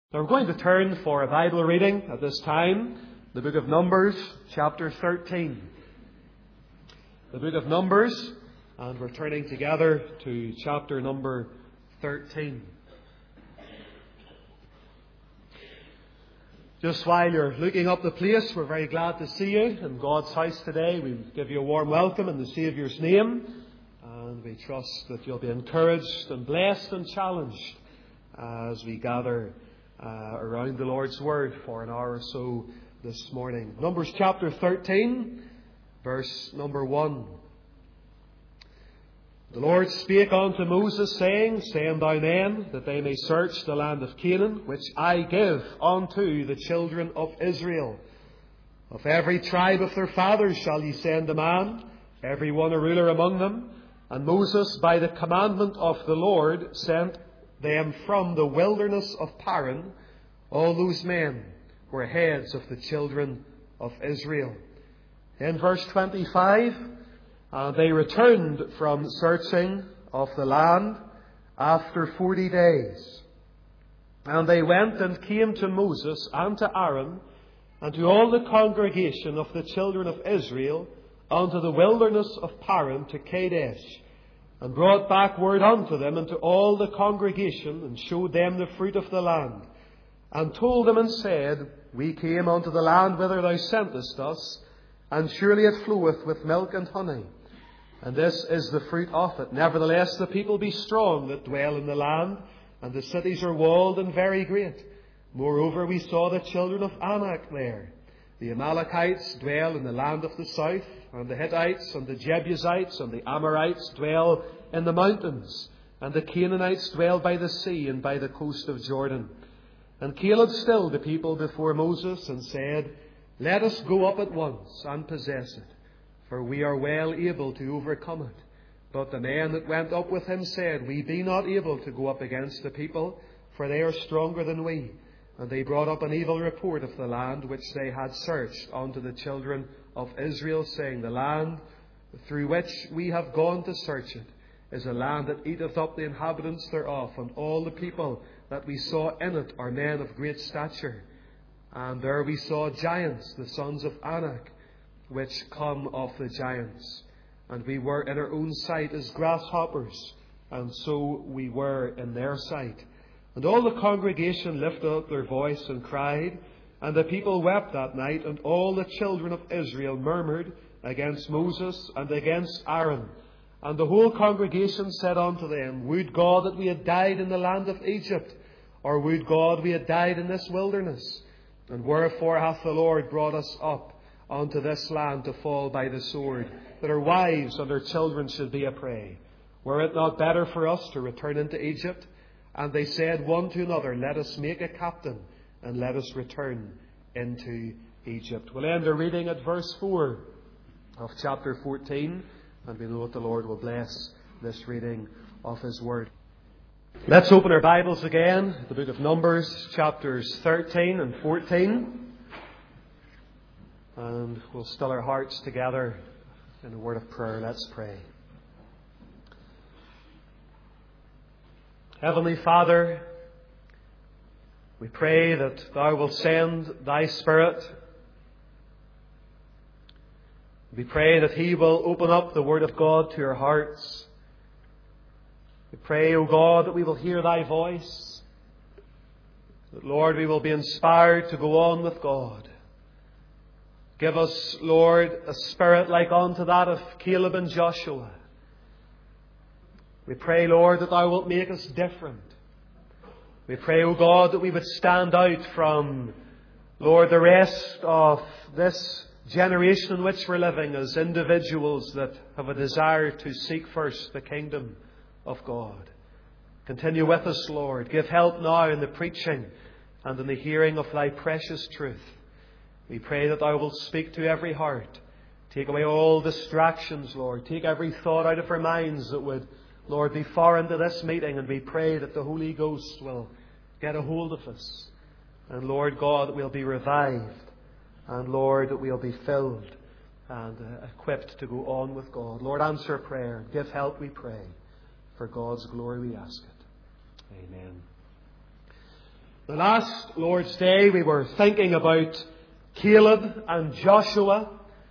Now we're going to turn for a Bible reading at this time, the book of Numbers, chapter 13. The book of Numbers, and we're turning together to chapter number 13. Just while you're looking up the place, we're very glad to see you in God's house today. We give you a warm welcome in the Saviour's name, and we trust that you'll be encouraged and blessed and challenged as we gather around the Lord's Word for an hour or so this morning. Numbers chapter 13, verse number 1. The Lord spake unto Moses, saying, Send thy men, that they may search the land of Canaan, which I give unto the children of Israel. Of every tribe of their fathers shall ye send a man, every one a ruler among them. And Moses, by the commandment of the Lord, sent them from the wilderness of Paran. All those men were heads of the children of Israel. In verse 25, they returned from searching of the land after 40 days. And they went and came to Moses and to Aaron and to all the congregation of the children of Israel unto the wilderness of Paran to Kadesh, and brought back word unto them and to all the congregation, and showed them the fruit of the land, and told them and said, We came unto the land whither thou sentest us, and surely it floweth with milk and honey, and this is the fruit of it. Nevertheless the people be strong that dwell in the land, and the cities are walled and very great. Moreover we saw the children of Anak there. The Amalekites dwell in the land of the south, and the Hittites and the Jebusites and the Amorites dwell in the mountains, and the Canaanites dwell by the sea and by the coast of Jordan. And Caleb stilled the people before Moses, and said, Let us go up at once and possess it, for we are well able to overcome it. But the men that went up with him said, We be not able to go up against the people, for they are stronger than we. And they brought up an evil report of the land which they had searched unto the children of Israel, saying, The land through which we have gone to search it is a land that eateth up the inhabitants thereof, and all the people that we saw in it are men of great stature. And there we saw giants, the sons of Anak, which come of the giants. And we were in our own sight as grasshoppers, and so we were in their sight. And all the congregation lifted up their voice and cried, and the people wept that night, and all the children of Israel murmured against Moses and against Aaron. And the whole congregation said unto them, Would God that we had died in the land of Egypt, or would God we had died in this wilderness? And wherefore hath the Lord brought us up unto this land to fall by the sword, that our wives and our children should be a prey? Were it not better for us to return into Egypt? And they said one to another, Let us make a captain, and let us return into Egypt. We'll end our reading at verse 4 of chapter 14, and we know that the Lord will bless this reading of His Word. Let's open our Bibles again, the book of Numbers, chapters 13 and 14. And we'll still our hearts together in a word of prayer. Let's pray. Heavenly Father, we pray that Thou wilt send Thy Spirit. We pray that He will open up the Word of God to our hearts. We pray, O God, that we will hear Thy voice. That, Lord, we will be inspired to go on with God. Give us, Lord, a spirit like unto that of Caleb and Joshua. We pray, Lord, that Thou wilt make us different. We pray, O God, that we would stand out from, Lord, the rest of this generation in which we're living as individuals that have a desire to seek first the kingdom of God. Continue with us, Lord. Give help now in the preaching and in the hearing of Thy precious truth. We pray that Thou wilt speak to every heart. Take away all distractions, Lord. Take every thought out of our minds that would, Lord, be foreign to this meeting, and we pray that the Holy Ghost will get a hold of us. And Lord God, that we'll be revived. And Lord, that we'll be filled and equipped to go on with God. Lord, answer prayer. Give help, we pray. For God's glory we ask it. Amen. The last Lord's Day we were thinking about Caleb and Joshua,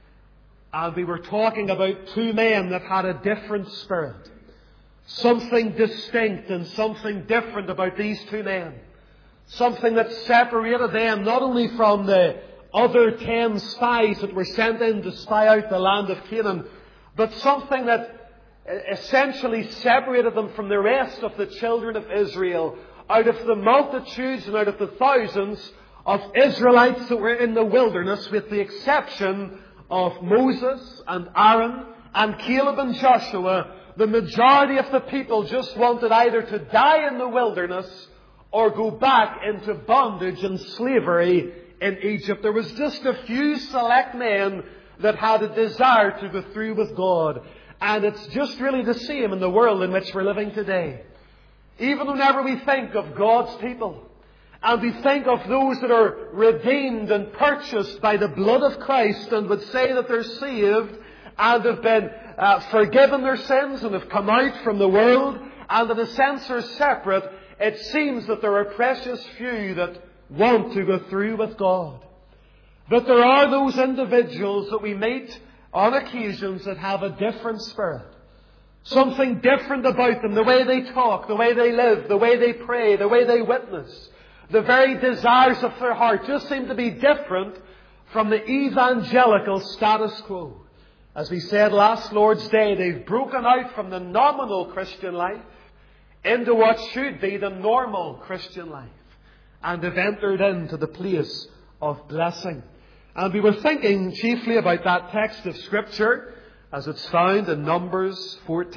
and we were talking about two men that had a different spirit. Something distinct and something different about these two men. Something that separated them not only from the other 10 spies that were sent in to spy out the land of Canaan, but something that essentially separated them from the rest of the children of Israel, out of the multitudes and out of the thousands of Israelites that were in the wilderness, with the exception of Moses and Aaron and Caleb and Joshua. The majority of the people just wanted either to die in the wilderness or go back into bondage and slavery in Egypt. There was just a few select men that had a desire to go through with God. And it's just really the same in the world in which we're living today. Even whenever we think of God's people, and we think of those that are redeemed and purchased by the blood of Christ, and would say that they're saved and have been forgiven their sins and have come out from the world, and in a sense are separate, it seems that there are precious few that want to go through with God. But there are those individuals that we meet on occasions that have a different spirit. Something different about them, the way they talk, the way they live, the way they pray, the way they witness. The very desires of their heart just seem to be different from the evangelical status quo. As we said last Lord's Day, they've broken out from the nominal Christian life into what should be the normal Christian life, and have entered into the place of blessing. And we were thinking chiefly about that text of Scripture as it's found in Numbers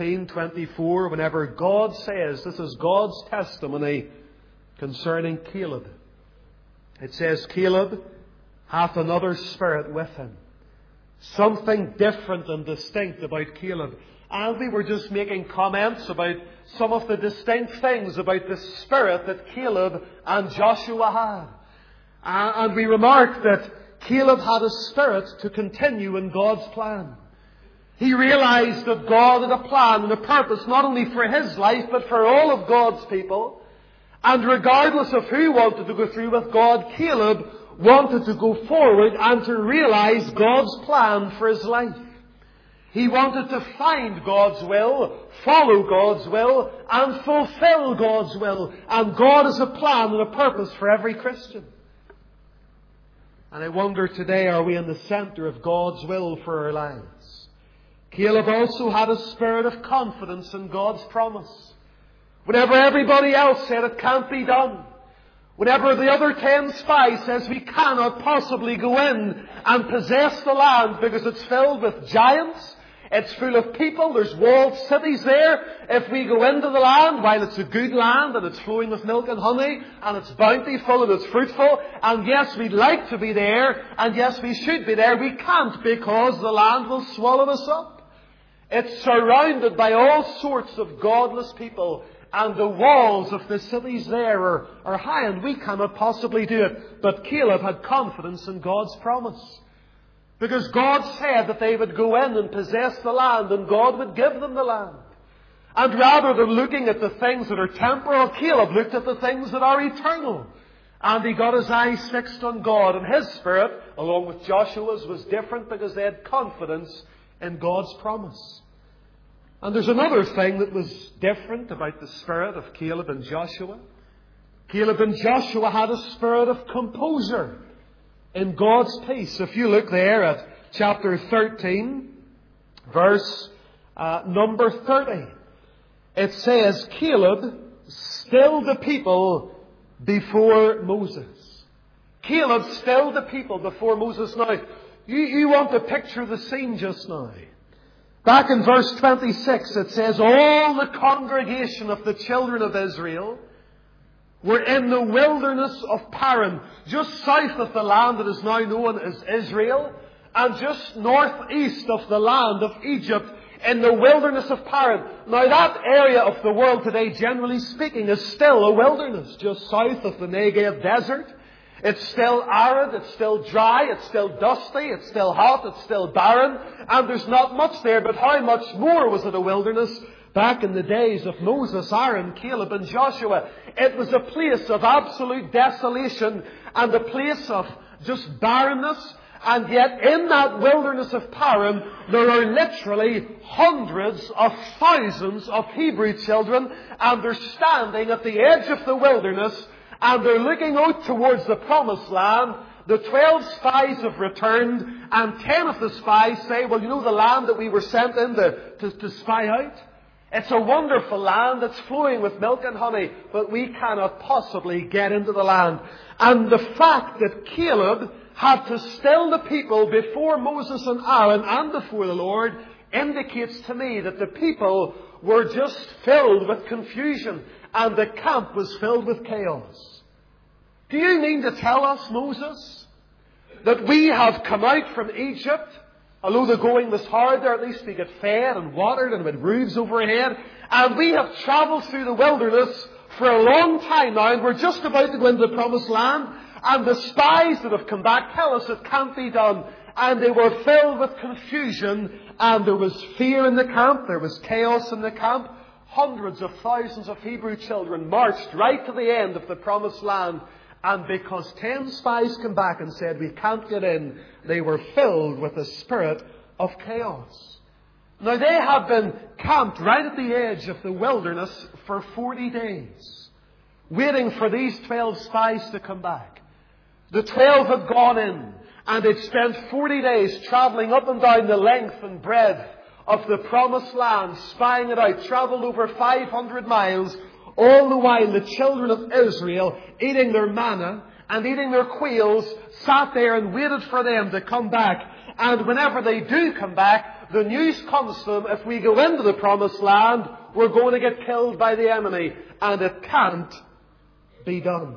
14:24, whenever God says, this is God's testimony concerning Caleb. It says, Caleb hath another spirit with him. Something different and distinct about Caleb. And we were just making comments about some of the distinct things about the spirit that Caleb and Joshua had. And we remarked that Caleb had a spirit to continue in God's plan. He realized that God had a plan and a purpose not only for his life but for all of God's people. And regardless of who wanted to go through with God, Caleb wanted to go forward and to realize God's plan for his life. He wanted to find God's will, follow God's will, and fulfill God's will. And God has a plan and a purpose for every Christian. And I wonder today, are we in the center of God's will for our lives? Caleb also had a spirit of confidence in God's promise. Whenever everybody else said it can't be done, whenever the other 10 spies says we cannot possibly go in and possess the land because it's filled with giants, it's full of people, there's walled cities there. If we go into the land, while it's a good land and it's flowing with milk and honey and it's bountiful and it's fruitful, and yes, we'd like to be there, and yes, we should be there, we can't because the land will swallow us up. It's surrounded by all sorts of godless people, and the walls of the cities there are high, and we cannot possibly do it. But Caleb had confidence in God's promise. Because God said that they would go in and possess the land, and God would give them the land. And rather than looking at the things that are temporal, Caleb looked at the things that are eternal. And he got his eyes fixed on God. And his spirit, along with Joshua's, was different because they had confidence in God's promise. And there's another thing that was different about the spirit of Caleb and Joshua. Caleb and Joshua had a spirit of composure in God's peace. If you look there at chapter 13, verse number 30, it says, Caleb stilled the people before Moses. Caleb stilled the people before Moses. Now, you want to picture the scene just now. Back in verse 26, it says, all the congregation of the children of Israel were in the wilderness of Paran, just south of the land that is now known as Israel, and just northeast of the land of Egypt, in the wilderness of Paran. Now that area of the world today, generally speaking, is still a wilderness, just south of the Negev desert. It's still arid, it's still dry, it's still dusty, it's still hot, it's still barren, and there's not much there, but how much more was it a wilderness back in the days of Moses, Aaron, Caleb and Joshua, it was a place of absolute desolation and a place of just barrenness. And yet in that wilderness of Paran, there are literally hundreds of thousands of Hebrew children, and they're standing at the edge of the wilderness, and they're looking out towards the promised land. The 12 spies have returned, and 10 of the spies say, well, you know the land that we were sent in to spy out? It's a wonderful land that's flowing with milk and honey, but we cannot possibly get into the land. And the fact that Caleb had to still the people before Moses and Aaron and before the Lord indicates to me that the people were just filled with confusion and the camp was filled with chaos. Do you mean to tell us, Moses, that we have come out from Egypt, although the going was hard there, at least we get fed and watered and with roofs overhead, and we have travelled through the wilderness for a long time now, and we're just about to go into the promised land, and the spies that have come back tell us it can't be done. And they were filled with confusion, and there was fear in the camp, there was chaos in the camp. Hundreds of thousands of Hebrew children marched right to the end of the promised land, and because 10 spies came back and said, we can't get in, they were filled with a spirit of chaos. Now they had been camped right at the edge of the wilderness for 40 days, waiting for these 12 spies to come back. The 12 had gone in, and they'd spent 40 days travelling up and down the length and breadth of the promised land, spying it out, travelled over 500 miles, all the while the children of Israel, eating their manna and eating their quails, sat there and waited for them to come back. And whenever they do come back, the news comes to them, if we go into the promised land, we're going to get killed by the enemy. And it can't be done.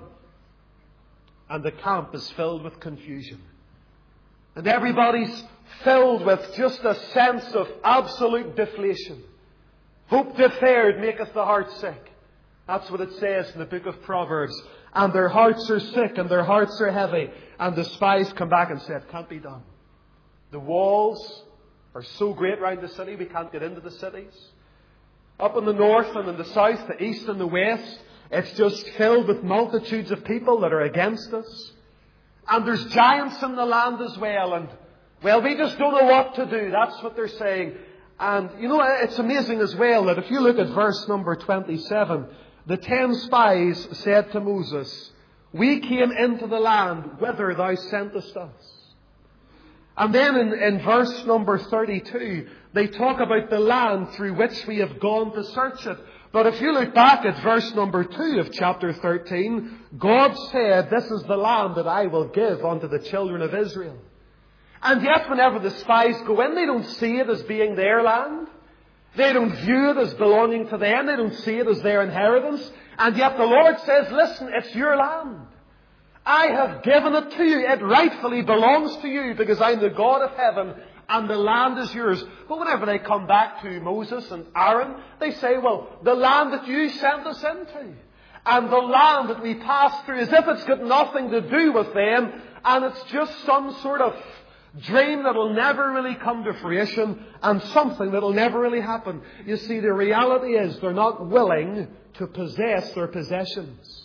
And the camp is filled with confusion. And everybody's filled with just a sense of absolute deflation. Hope deferred maketh the heart sick. That's what it says in the book of Proverbs. And their hearts are sick and their hearts are heavy. And the spies come back and said, can't be done. The walls are so great around the city, we can't get into the cities. Up in the north and in the south, the east and the west, it's just filled with multitudes of people that are against us. And there's giants in the land as well. And, well, we just don't know what to do. That's what they're saying. And, you know, it's amazing as well that if you look at verse number 27, the 10 spies said to Moses, we came into the land whither thou sentest us. And then in verse number 32, they talk about the land through which we have gone to search it. But if you look back at verse number 2 of chapter 13, God said, this is the land that I will give unto the children of Israel. And yet whenever the spies go in, they don't see it as being their land. They don't view it as belonging to them. They don't see it as their inheritance. And yet the Lord says, listen, it's your land. I have given it to you. It rightfully belongs to you because I'm the God of heaven and the land is yours. But whenever they come back to Moses and Aaron, they say, well, the land that you sent us into and the land that we passed through, as if it's got nothing to do with them and it's just some sort of dream that will never really come to fruition and something that will never really happen. You see, the reality is they're not willing to possess their possessions.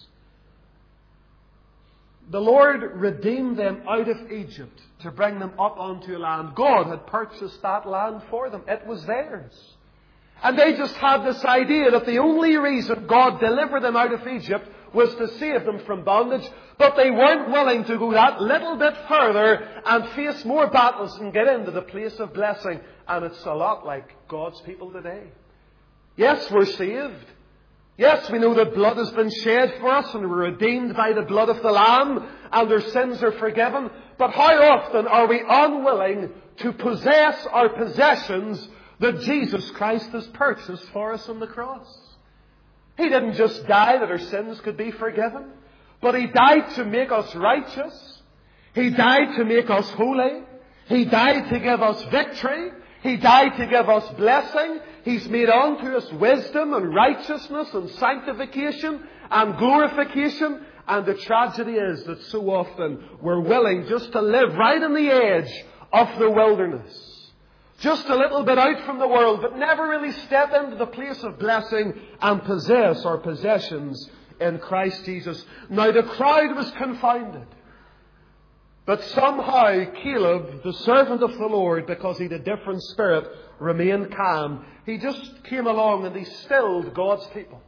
The Lord redeemed them out of Egypt to bring them up onto a land. God had purchased that land for them. It was theirs. And they just had this idea that the only reason God delivered them out of Egypt was to save them from bondage. But they weren't willing to go that little bit further and face more battles and get into the place of blessing. And it's a lot like God's people today. Yes, we're saved. Yes, we know that blood has been shed for us and we're redeemed by the blood of the Lamb and their sins are forgiven. But how often are we unwilling to possess our possessions that Jesus Christ has purchased for us on the cross? He didn't just die that our sins could be forgiven, but He died to make us righteous. He died to make us holy. He died to give us victory. He died to give us blessing. He's made unto us wisdom and righteousness and sanctification and glorification. And the tragedy is that so often we're willing just to live right on the edge of the wilderness. just a little bit out from the world, but never really step into the place of blessing and possess our possessions in Christ Jesus. Now the crowd was confounded. But somehow Caleb, the servant of the Lord, because he had a different spirit, remained calm. He just came along and he stilled God's people.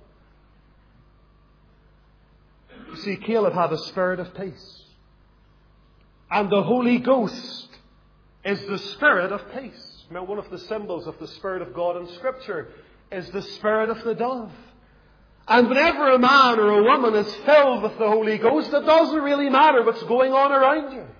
You see, Caleb had a spirit of peace. And the Holy Ghost is the spirit of peace. Now, one of the symbols of the Spirit of God in Scripture is the spirit of the dove. And whenever a man or a woman is filled with the Holy Ghost, it doesn't really matter what's going on around you.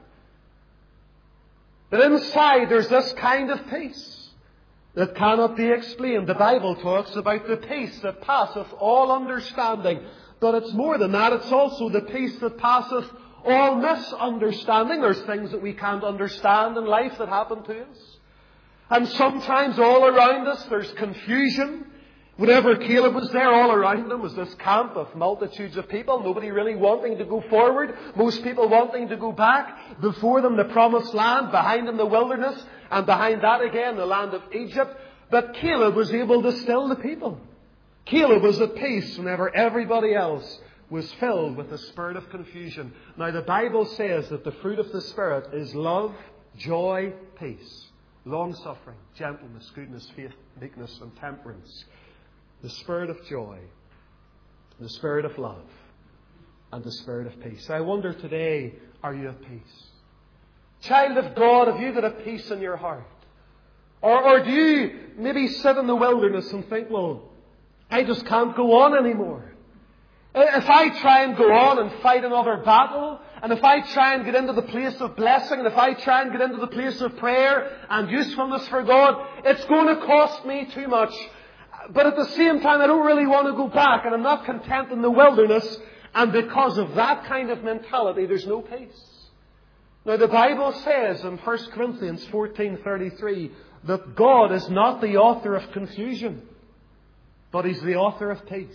But inside there's this kind of peace that cannot be explained. The Bible talks about the peace that passeth all understanding. But it's more than that. It's also the peace that passeth all misunderstanding. There's things that we can't understand in life that happen to us. And sometimes all around us there's confusion. Whenever Caleb was there, all around him was this camp of multitudes of people, nobody really wanting to go forward, most people wanting to go back. Before them the promised land, behind them the wilderness, and behind that again the land of Egypt. But Caleb was able to still the people. Caleb was at peace whenever everybody else was filled with the spirit of confusion. Now the Bible says that the fruit of the Spirit is love, joy, peace, long-suffering, gentleness, goodness, faith, meekness, and temperance. The spirit of joy, the spirit of love, and the spirit of peace. I wonder today, are you at peace? Child of God, have you got a peace in your heart? Or do you maybe sit in the wilderness and think, well, I just can't go on anymore. If I try and go on and fight another battle, and if I try and get into the place of blessing, and if I try and get into the place of prayer and usefulness for God, it's going to cost me too much. But at the same time, I don't really want to go back, and I'm not content in the wilderness. And because of that kind of mentality, there's no peace. Now, the Bible says in 1 Corinthians 14:33 that God is not the author of confusion, but He's the author of peace.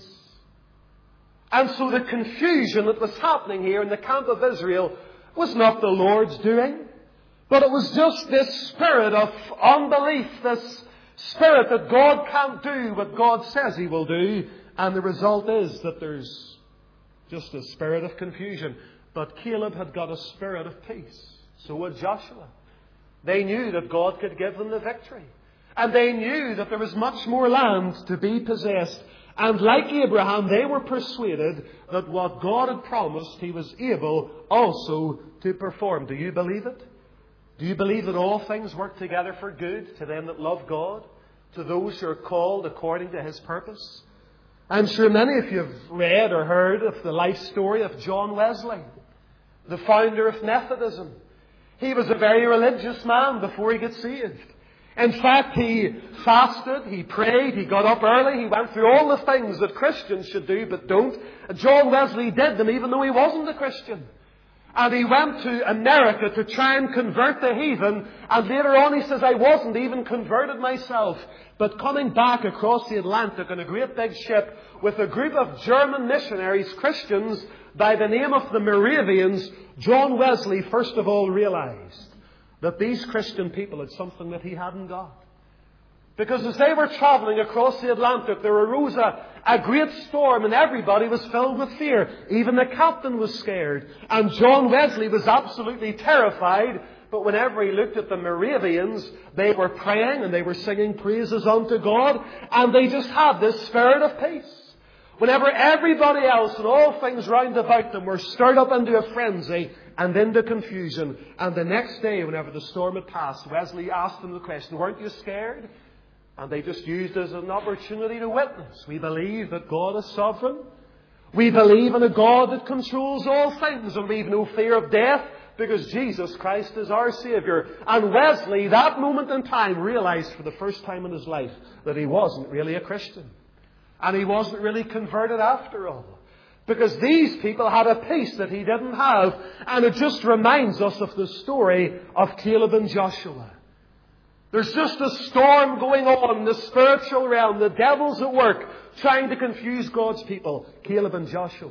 And so the confusion that was happening here in the camp of Israel was not the Lord's doing, but it was just this spirit of unbelief, this spirit that God can't do what God says He will do, and the result is that there's just a spirit of confusion. But Caleb had got a spirit of peace. So had Joshua. They knew that God could give them the victory. And they knew that there was much more land to be possessed. And like Abraham, they were persuaded that what God had promised, He was able also to perform. Do you believe it? Do you believe that all things work together for good to them that love God, to those who are called according to His purpose? I'm sure many of you have read or heard of the life story of John Wesley, the founder of Methodism. He was a very religious man before he got saved. In fact, he fasted, he prayed, he got up early, he went through all the things that Christians should do but don't. John Wesley did them even though he wasn't a Christian. And he went to America to try and convert the heathen. And later on he says, I wasn't even converted myself. But coming back across the Atlantic on a great big ship with a group of German missionaries, Christians, by the name of the Moravians, John Wesley first of all realized that these Christian people had something that he hadn't got. Because as they were travelling across the Atlantic, there arose a great storm and everybody was filled with fear. Even the captain was scared. And John Wesley was absolutely terrified. But whenever he looked at the Moravians, they were praying and they were singing praises unto God. And they just had this spirit of peace. Whenever everybody else and all things round about them were stirred up into a frenzy and into confusion. And the next day, whenever the storm had passed, Wesley asked them the question, weren't you scared? And they just used it as an opportunity to witness. We believe that God is sovereign. We believe in a God that controls all things. And we have no fear of death because Jesus Christ is our Saviour. And Wesley, that moment in time, realized for the first time in his life that he wasn't really a Christian. And he wasn't really converted after all. Because these people had a peace that he didn't have. And it just reminds us of the story of Caleb and Joshua. There's just a storm going on in the spiritual realm. The devil's at work trying to confuse God's people. Caleb and Joshua,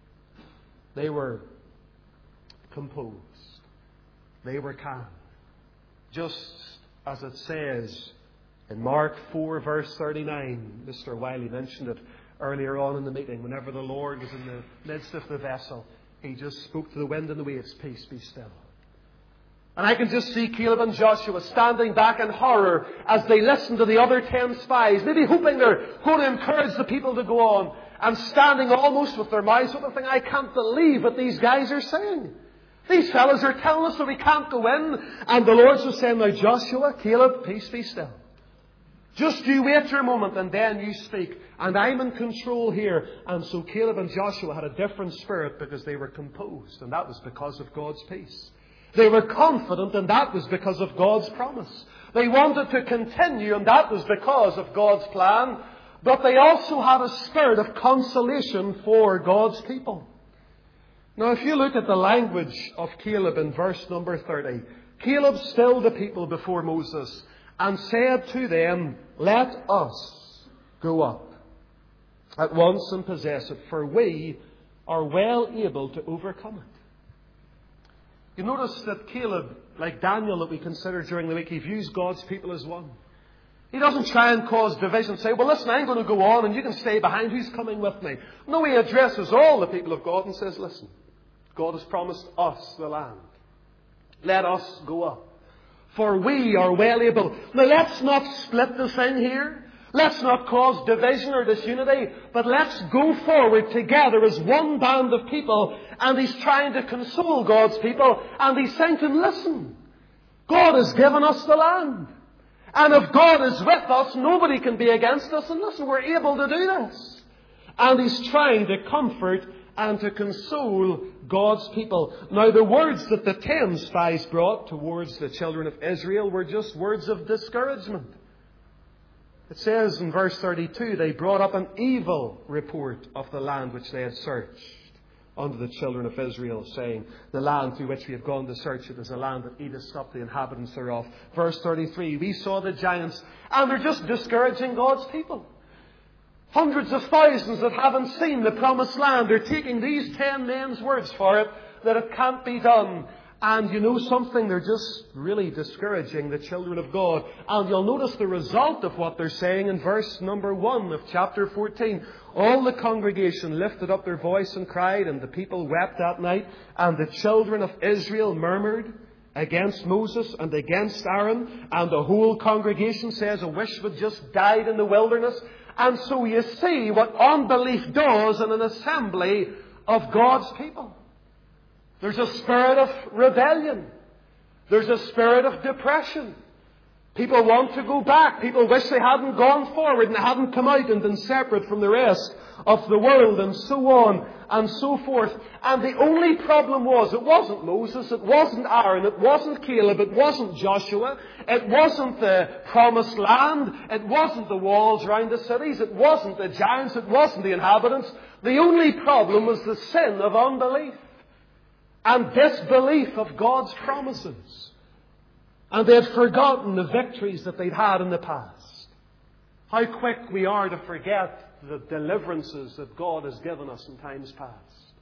they were composed. They were calm. Just as it says in Mark 4 verse 39. Mr. Wiley mentioned it earlier on in the meeting. Whenever the Lord was in the midst of the vessel, He just spoke to the wind and the waves, "Peace, be still." And I can just see Caleb and Joshua standing back in horror as they listen to the other 10 spies, maybe hoping they're going to encourage the people to go on, and standing almost with their mouths open, thinking, "I can't believe what these guys are saying. These fellas are telling us that we can't go in." And the Lord's just saying, "Now Joshua, Caleb, peace, be still. Just you wait for a moment and then you speak. And I'm in control here." And so Caleb and Joshua had a different spirit because they were composed. And that was because of God's peace. They were confident, and that was because of God's promise. They wanted to continue, and that was because of God's plan. But they also had a spirit of consolation for God's people. Now, if you look at the language of Caleb in verse number 30, Caleb stilled the people before Moses and said to them, "Let us go up at once and possess it, for we are well able to overcome it." You notice that Caleb, like Daniel that we considered during the week, he views God's people as one. He doesn't try and cause division, say, "Well, listen, I'm going to go on and you can stay behind. Who's coming with me?" No, he addresses all the people of God and says, "Listen, God has promised us the land. Let us go up, for we are well able." Now, let's not split the thing here. Let's not cause division or disunity, but let's go forward together as one band of people. And he's trying to console God's people. And he's saying to them, "Listen, God has given us the land. And if God is with us, nobody can be against us. And listen, we're able to do this." And he's trying to comfort and to console God's people. Now, the words that the 10 spies brought towards the children of Israel were just words of discouragement. It says in verse 32, they brought up an evil report of the land which they had searched unto the children of Israel, saying, "The land through which we have gone to search it is a land that eateth up the inhabitants thereof." Verse 33, we saw the giants, and they're just discouraging God's people. Hundreds of thousands that haven't seen the promised land, they're taking these 10 men's words for it, that it can't be done. And you know something, they're just really discouraging the children of God. And you'll notice the result of what they're saying in verse number 1 of chapter 14. All the congregation lifted up their voice and cried, and the people wept that night. And the children of Israel murmured against Moses and against Aaron. And the whole congregation says, "I wish we'd just died in the wilderness." And so you see what unbelief does in an assembly of God's people. There's a spirit of rebellion. There's a spirit of depression. People want to go back. People wish they hadn't gone forward and hadn't come out and been separate from the rest of the world, and so on and so forth. And the only problem was, it wasn't Moses, it wasn't Aaron, it wasn't Caleb, it wasn't Joshua, it wasn't the promised land, it wasn't the walls around the cities, it wasn't the giants, it wasn't the inhabitants. The only problem was the sin of unbelief and disbelief of God's promises. And they had forgotten the victories that they'd had in the past. How quick we are to forget the deliverances that God has given us in times past.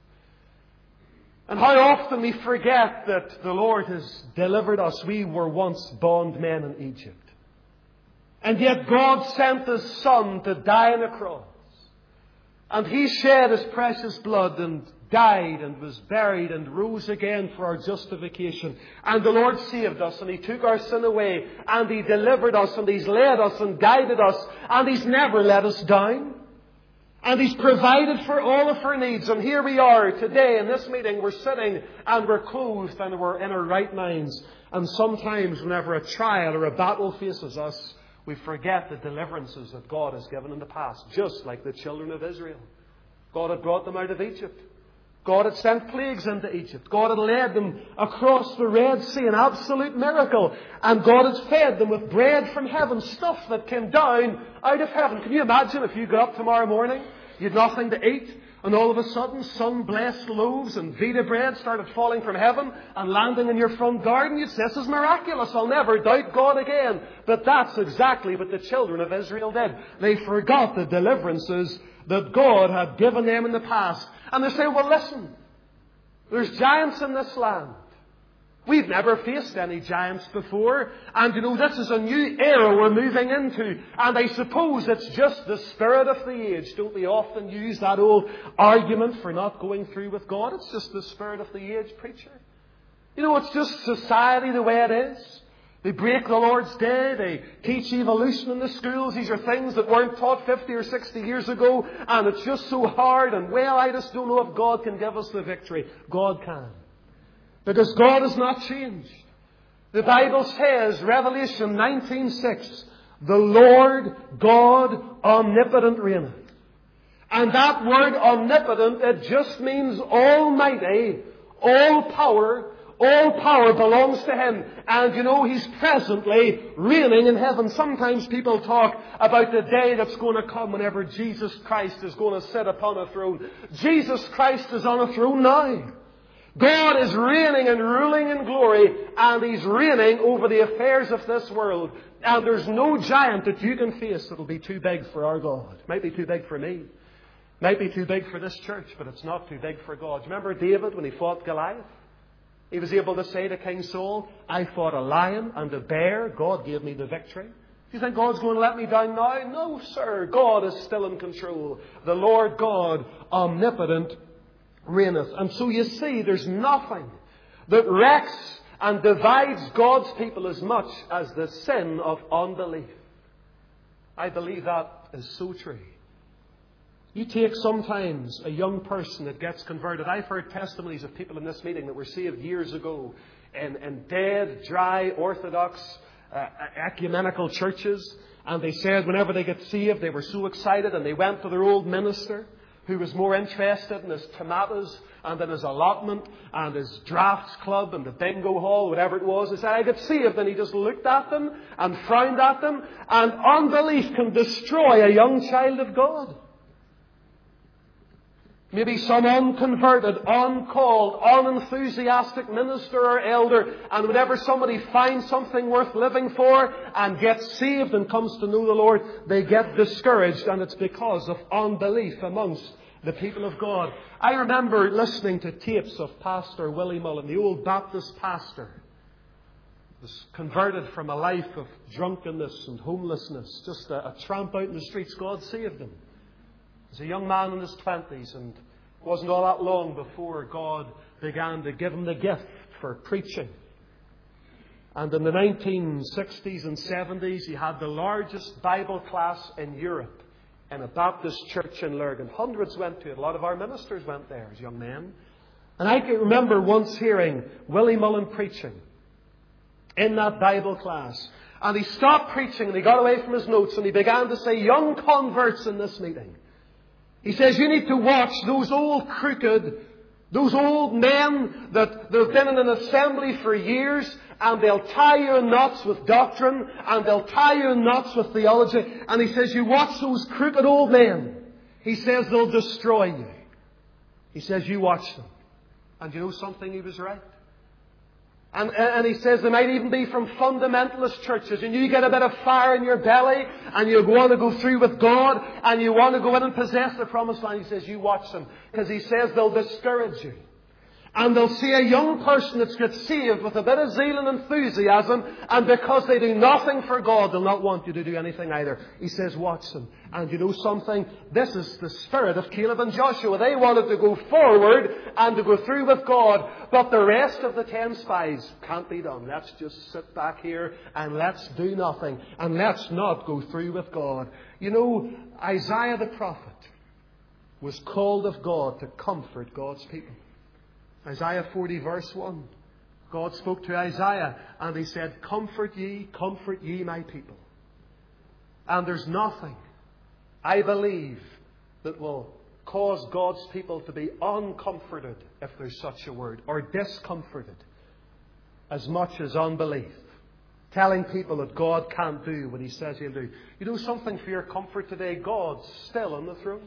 And how often we forget that the Lord has delivered us. We were once bondmen in Egypt. And yet God sent His Son to die on a cross. And He shed His precious blood and died and was buried and rose again for our justification. And the Lord saved us, and He took our sin away, and He delivered us, and He's led us and guided us, and He's never let us down. And He's provided for all of our needs. And here we are today in this meeting. We're sitting and we're clothed and we're in our right minds. And sometimes whenever a trial or a battle faces us, we forget the deliverances that God has given in the past, just like the children of Israel. God had brought them out of Egypt. God had sent plagues into Egypt. God had led them across the Red Sea, an absolute miracle. And God had fed them with bread from heaven, stuff that came down out of heaven. Can you imagine if you got up tomorrow morning, you had nothing to eat, and all of a sudden sun-blessed loaves and Vita bread started falling from heaven and landing in your front garden? You'd say, "This is miraculous. I'll never doubt God again." But that's exactly what the children of Israel did. They forgot the deliverances that God had given them in the past. And they say, "Well, listen, there's giants in this land. We've never faced any giants before. And this is a new era we're moving into. And I suppose it's just the spirit of the age. Don't we often use that old argument for not going through with God? It's just the spirit of the age, preacher. It's just society the way it is. They break the Lord's Day. They teach evolution in the schools. These are things that weren't taught 50 or 60 years ago. And it's just so hard. And I just don't know if God can give us the victory. God can. Because God has not changed. The Bible says, Revelation 19:6, the Lord God omnipotent reigneth. And that word omnipotent, it just means almighty, all power belongs to Him. And He's presently reigning in heaven. Sometimes people talk about the day that's going to come whenever Jesus Christ is going to sit upon a throne. Jesus Christ is on a throne now. God is reigning and ruling in glory, and He's reigning over the affairs of this world. And there's no giant that you can face that will be too big for our God. It might be too big for me. It might be too big for this church, but it's not too big for God. Do you remember David when he fought Goliath? He was able to say to King Saul, I fought a lion and a bear. God gave me the victory. Do you think God's going to let me down now? No, sir. God is still in control. The Lord God, omnipotent, reigneth. And so you see, there's nothing that wrecks and divides God's people as much as the sin of unbelief. I believe that is so true. You take sometimes a young person that gets converted. I've heard testimonies of people in this meeting that were saved years ago in dead, dry, orthodox, ecumenical churches. And they said whenever they get saved, they were so excited and they went to their old minister, who was more interested in his tomatoes and in his allotment and his drafts club and the bingo hall, whatever it was. He said, I get saved. And he just looked at them and frowned at them. And unbelief can destroy a young child of God. Maybe some unconverted, uncalled, unenthusiastic minister or elder, and whenever somebody finds something worth living for and gets saved and comes to know the Lord, they get discouraged, and it's because of unbelief amongst the people of God. I remember listening to tapes of Pastor Willie Mullen, the old Baptist pastor. He was converted from a life of drunkenness and homelessness, just a tramp out in the streets. God saved him. He was a young man in his 20s, and it wasn't all that long before God began to give him the gift for preaching. And in the 1960s and 70s, he had the largest Bible class in Europe in a Baptist church in Lurgan. Hundreds went to it. A lot of our ministers went there as young men. And I can remember once hearing Willie Mullen preaching in that Bible class. And he stopped preaching and he got away from his notes and he began to say, young converts in this meeting, he says, you need to watch those old crooked, those old men that they've been in an assembly for years, and they'll tie you in knots with doctrine, and they'll tie you in knots with theology. And he says, you watch those crooked old men. He says, they'll destroy you. He says, you watch them. And you know something? He was right. And he says they might even be from fundamentalist churches, and you get a bit of fire in your belly and you want to go through with God and you want to go in and possess the promised land. He says you watch them, because he says they'll discourage you. And they'll see a young person that's got saved with a bit of zeal and enthusiasm, and because they do nothing for God, they'll not want you to do anything either. He says, watch them. And you know something? This is the spirit of Caleb and Joshua. They wanted to go forward and to go through with God, but the rest of the 10 spies can't be done. Let's just sit back here and let's do nothing, and let's not go through with God. You know, Isaiah the prophet was called of God to comfort God's people. Isaiah 40 verse 1. God spoke to Isaiah and he said, comfort ye, my people. And there's nothing, I believe, that will cause God's people to be uncomforted, if there's such a word, or discomforted, as much as unbelief. Telling people that God can't do what He says He'll do. You know something for your comfort today? God's still on the throne.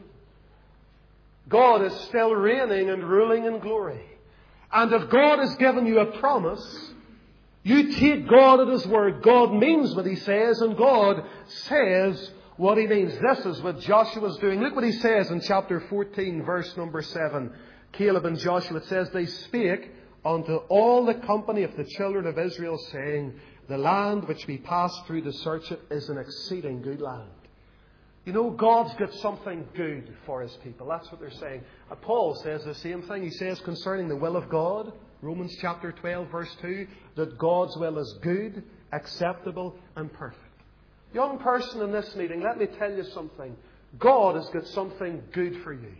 God is still reigning and ruling in glory. And if God has given you a promise, you take God at His word. God means what He says, and God says what He means. This is what Joshua's doing. Look what he says in chapter 14, verse number 7. Caleb and Joshua, it says, they spake unto all the company of the children of Israel, saying, the land which we passed through to search it is an exceeding good land. You know, God's got something good for His people. That's what they're saying. Paul says the same thing. He says concerning the will of God, Romans chapter 12, verse 2, that God's will is good, acceptable and perfect. Young person in this meeting, let me tell you something. God has got something good for you.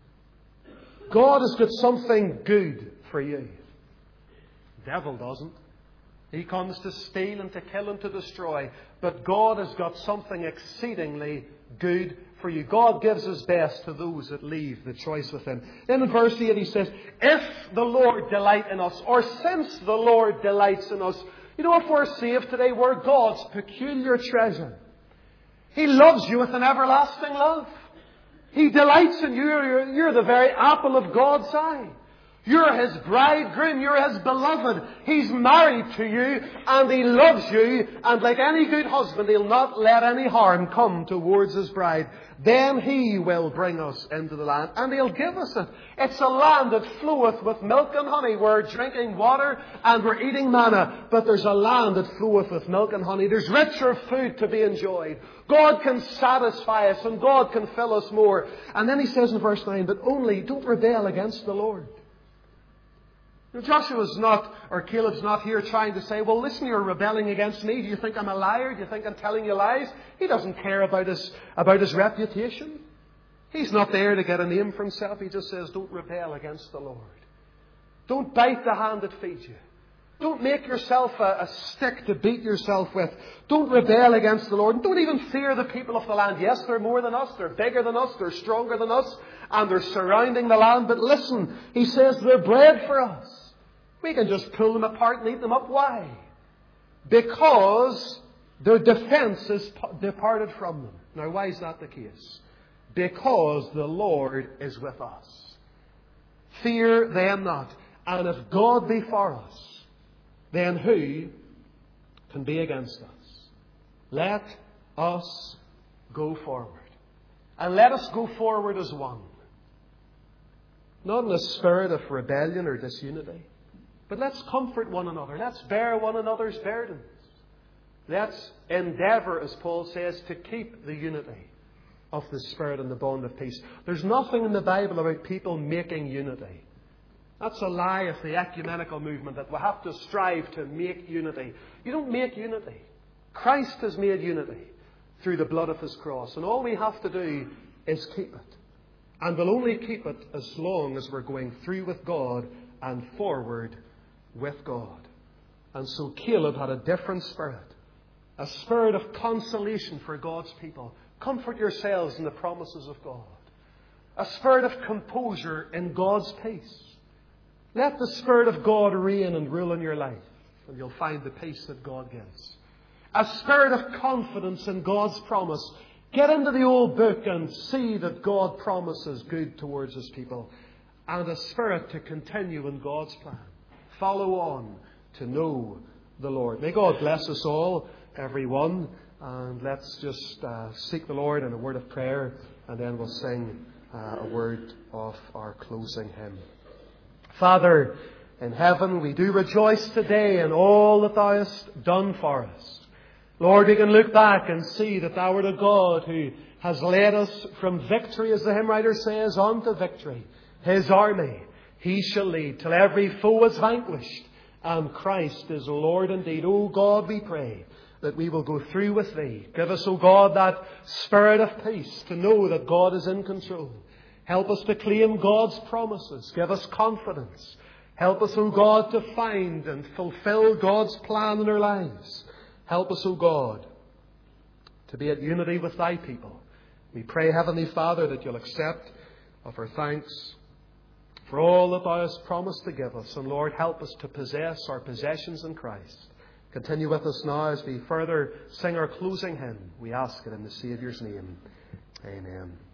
God has got something good for you. The devil doesn't. He comes to steal and to kill and to destroy. But God has got something exceedingly good for you. God gives His best to those that leave the choice with Him. Then in verse 8 He says, if the Lord delight in us, or since the Lord delights in us. You know, if we're saved today, we're God's peculiar treasure. He loves you with an everlasting love. He delights in you. You're the very apple of God's eye. You're His bridegroom. You're His beloved. He's married to you and He loves you. And like any good husband, He'll not let any harm come towards His bride. Then He will bring us into the land and He'll give us it. It's a land that floweth with milk and honey. We're drinking water and we're eating manna. But there's a land that floweth with milk and honey. There's richer food to be enjoyed. God can satisfy us and God can fill us more. And then He says in verse 9, but only don't rebel against the Lord. Joshua's not, or Caleb's not here trying to say, well, listen, you're rebelling against me. Do you think I'm a liar? Do you think I'm telling you lies? He doesn't care about his reputation. He's not there to get a name for himself. He just says, don't rebel against the Lord. Don't bite the hand that feeds you. Don't make yourself a stick to beat yourself with. Don't rebel against the Lord. And don't even fear the people of the land. Yes, they're more than us. They're bigger than us. They're stronger than us. And they're surrounding the land. But listen, He says they're bread for us. We can just pull them apart and eat them up. Why? Because their defense is departed from them. Now, why is that the case? Because the Lord is with us. Fear them not. And if God be for us, then who can be against us? Let us go forward. And let us go forward as one. Not in a spirit of rebellion or disunity. But let's comfort one another. Let's bear one another's burdens. Let's endeavour, as Paul says, to keep the unity of the Spirit and the bond of peace. There's nothing in the Bible about people making unity. That's a lie of the ecumenical movement, that we have to strive to make unity. You don't make unity. Christ has made unity through the blood of His cross. And all we have to do is keep it. And we'll only keep it as long as we're going through with God and forward with God. And so Caleb had a different spirit. A spirit of consolation for God's people. Comfort yourselves in the promises of God. A spirit of composure in God's peace. Let the Spirit of God reign and rule in your life, and you'll find the peace that God gives. A spirit of confidence in God's promise. Get into the old book and see that God promises good towards His people. And a spirit to continue in God's plan. Follow on to know the Lord. May God bless us all, everyone. And let's just seek the Lord in a word of prayer, and then we'll sing a word of our closing hymn. Father in heaven, we do rejoice today in all that Thou hast done for us. Lord, we can look back and see that Thou art a God who has led us from victory, as the hymn writer says, on to victory. His army He shall lead till every foe is vanquished and Christ is Lord indeed. O God, we pray that we will go through with Thee. Give us, O God, that spirit of peace to know that God is in control. Help us to claim God's promises. Give us confidence. Help us, O God, to find and fulfill God's plan in our lives. Help us, O God, to be at unity with Thy people. We pray, Heavenly Father, that You'll accept of our thanks for all that Thou hast promised to give us. And Lord, help us to possess our possessions in Christ. Continue with us now as we further sing our closing hymn. We ask it in the Saviour's name. Amen.